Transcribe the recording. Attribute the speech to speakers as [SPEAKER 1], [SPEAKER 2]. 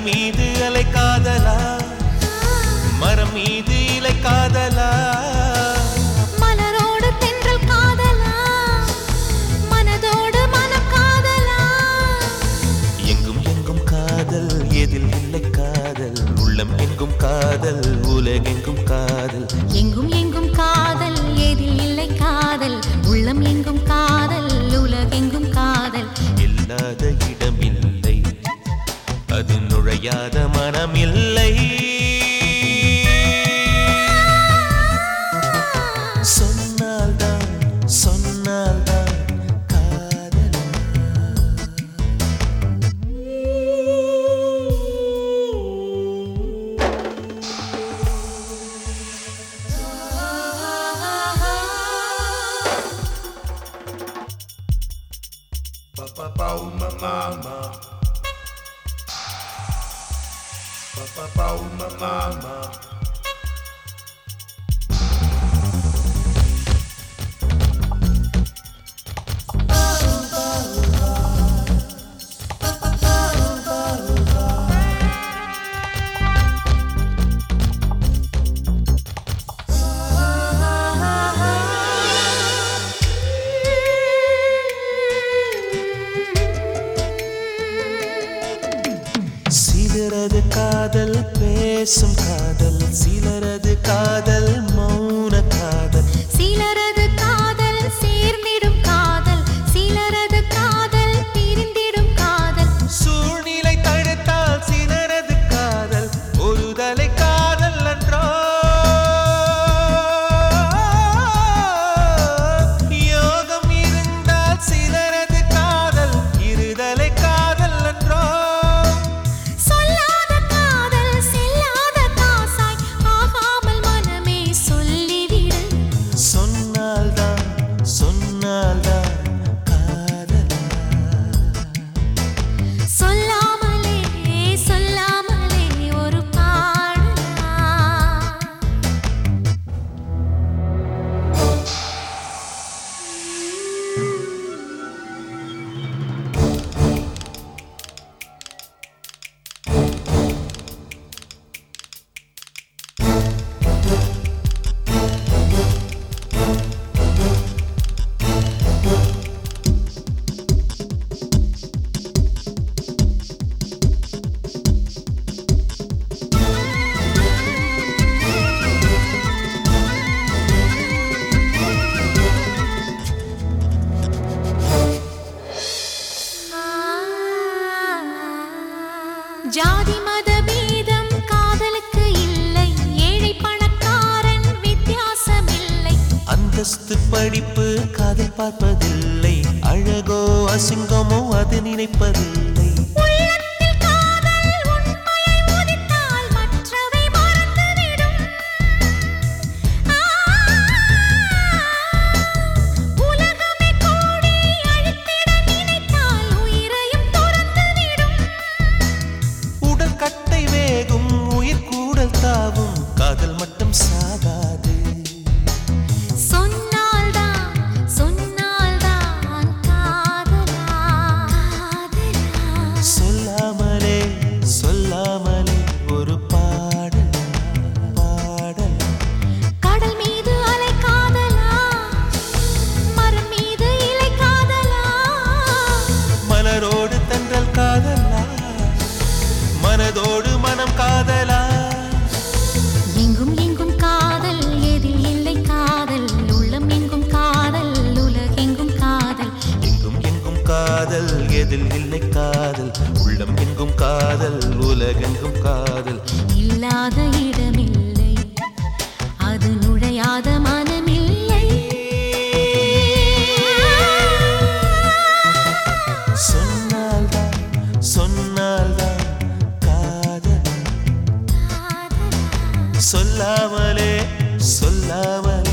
[SPEAKER 1] மீது அலை காதலா, மரம் மீது இலை காதலா,
[SPEAKER 2] மலரோடு தென்றல் காதலா, மனதோடு மனம் காதலா.
[SPEAKER 1] எங்கும் எங்கும் காதல், எதில் இல்லை காதல், உள்ளம் எங்கும் காதல், உலகெங்கும் காதல்.
[SPEAKER 2] எங்கும் எங்கும் காதல், எதில் இல்லை காதல், உள்ளம் எங்கும் காதல், உலகெங்கும் காதல்.
[SPEAKER 1] இல்லாத இடமில்லை, அது நுழையாத மனமில்லை. சொன்னால்தான் சொன்னால்தான் காதல்.
[SPEAKER 3] Papá uma mama, papá uma mama.
[SPEAKER 1] சிலரது காதல் பேசும் காதல், சிலரது காதல் மௌன காதல்,
[SPEAKER 2] சிலரது காதல் சேர்ந்திடும் காதல், சிலரது காதல் பிரிந்திடும் காதல்.
[SPEAKER 1] சூழ்நிலை தடுத்தால் சிலரது காதல் ஒரு தலை காதல் என்றோ, யோகம் இருந்தால் சிலரது காதல் இருதலை காதல் என்றோ.
[SPEAKER 2] சொல்லாத காதல் செல்லாத காசாய் ஆகாமல் மனமே சொல்லிவிடு.
[SPEAKER 1] சொன்னால்தான் சொன்னால்தான் காதலா,
[SPEAKER 2] சொல்லாமலே சொல்லாமலே ஒரு பாடலா. ஜாதி மத பேதம் காதலுக்கு இல்லை, ஏழை பணக்காரன் வித்தியாசமில்லை.
[SPEAKER 1] அந்தஸ்து படிப்பு காதல் பார்ப்பதில்லை, அழகோ அசிங்கமோ அது நினைப்பதில்லை.
[SPEAKER 2] உள்ளத்தில் காதல் உண்மையை உதித்தால் மற்றவை மறந்துவிடும். உலகமே கூடி அழித்திட நினைத்தால் உயிரையும் துறந்துவிடும்.
[SPEAKER 1] உடல் கட்டை வேகும், உயிர் கூடல் தாவும், காதல் மட்டும் சாகாது.
[SPEAKER 2] சொன்னால்தான் சொன்னால்தான் காதலா, காதலா.
[SPEAKER 1] சொல்லாமலே சொல்லாமலே ஒரு பாடலா, பாடலா.
[SPEAKER 2] கடல் மீது அலை காதலா, மரம் மீது இலை காதலா.
[SPEAKER 1] மலரோடு தென்றல் காதலா, மனதோடு மனம் காதலா.
[SPEAKER 2] எங்கும் எங்கும் காதல், எதில் இல்லை காதல், உள்ளம் எங்கும் காதல், உலகெங்கும் காதல்.
[SPEAKER 1] எங்கும் எங்கும் காதல், எதில் இல்லை காதல், உள்ளம் எங்கும் காதல், உலகெங்கும் காதல்.
[SPEAKER 2] இல்லாத இடமில்லை, அது நுழையாத மனமில்லை.
[SPEAKER 1] சொன்னால்தான் சொன்னால்தான் காதல், சொல்லாமலே சொல்லாமலே